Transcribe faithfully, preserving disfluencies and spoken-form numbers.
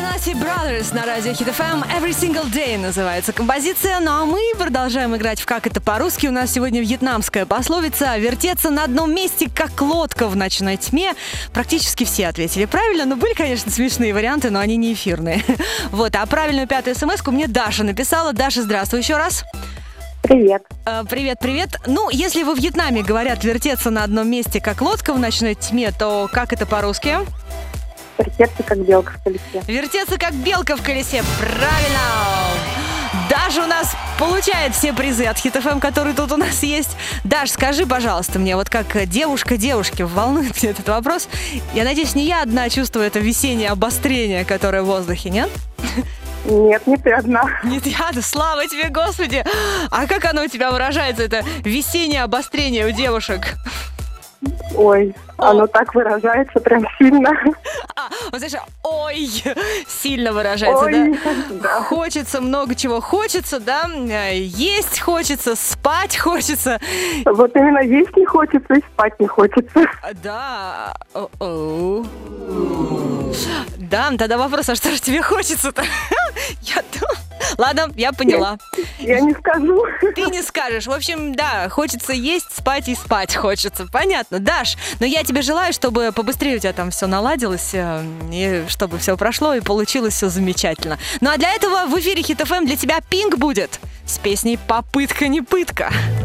Jonas Brothers на радио Hit эф эм. Every Single Day называется композиция. Ну а мы продолжаем играть в «Как это по-русски». У нас сегодня вьетнамская пословица «Вертеться на одном месте, как лодка в ночной тьме». Практически все ответили правильно. Ну, были, конечно, смешные варианты, но они не эфирные. Вот, а правильную пятую смс-ку мне Даша написала. Даша, здравствуй еще раз. Привет. Э, Привет, привет. Ну, если во Вьетнаме говорят «вертеться на одном месте, как лодка в ночной тьме», то как это по-русски? Вертеться, как белка в колесе. Вертеться, как белка в колесе. Правильно! Даша у нас получает все призы от Hit эф эм, которые тут у нас есть. Даш, скажи, пожалуйста, мне, вот как девушка девушке, волнует меня этот вопрос. Я надеюсь, не я одна чувствую это весеннее обострение, которое в воздухе, нет? Нет, не ты одна. Нет, я, да слава тебе, Господи! А как оно у тебя выражается, это весеннее обострение у девушек? Ой, оно так выражается прям сильно. А, вот знаешь, ой, сильно выражается, Ой, да? да. Хочется много чего, хочется, да? Есть хочется, спать хочется. Вот именно есть не хочется и спать не хочется. Да. О-оу. Да, тогда вопрос, а что же тебе хочется-то? Я думаю... Ладно, я поняла. Я не скажу. Ты не скажешь. В общем, да, хочется есть, спать и спать хочется. Понятно. Даш, но я тебе желаю, чтобы побыстрее у тебя там все наладилось, э, и чтобы все прошло и получилось все замечательно. Ну а для этого в эфире Hit эф эм для тебя Пинк будет с песней «Попытка не пытка».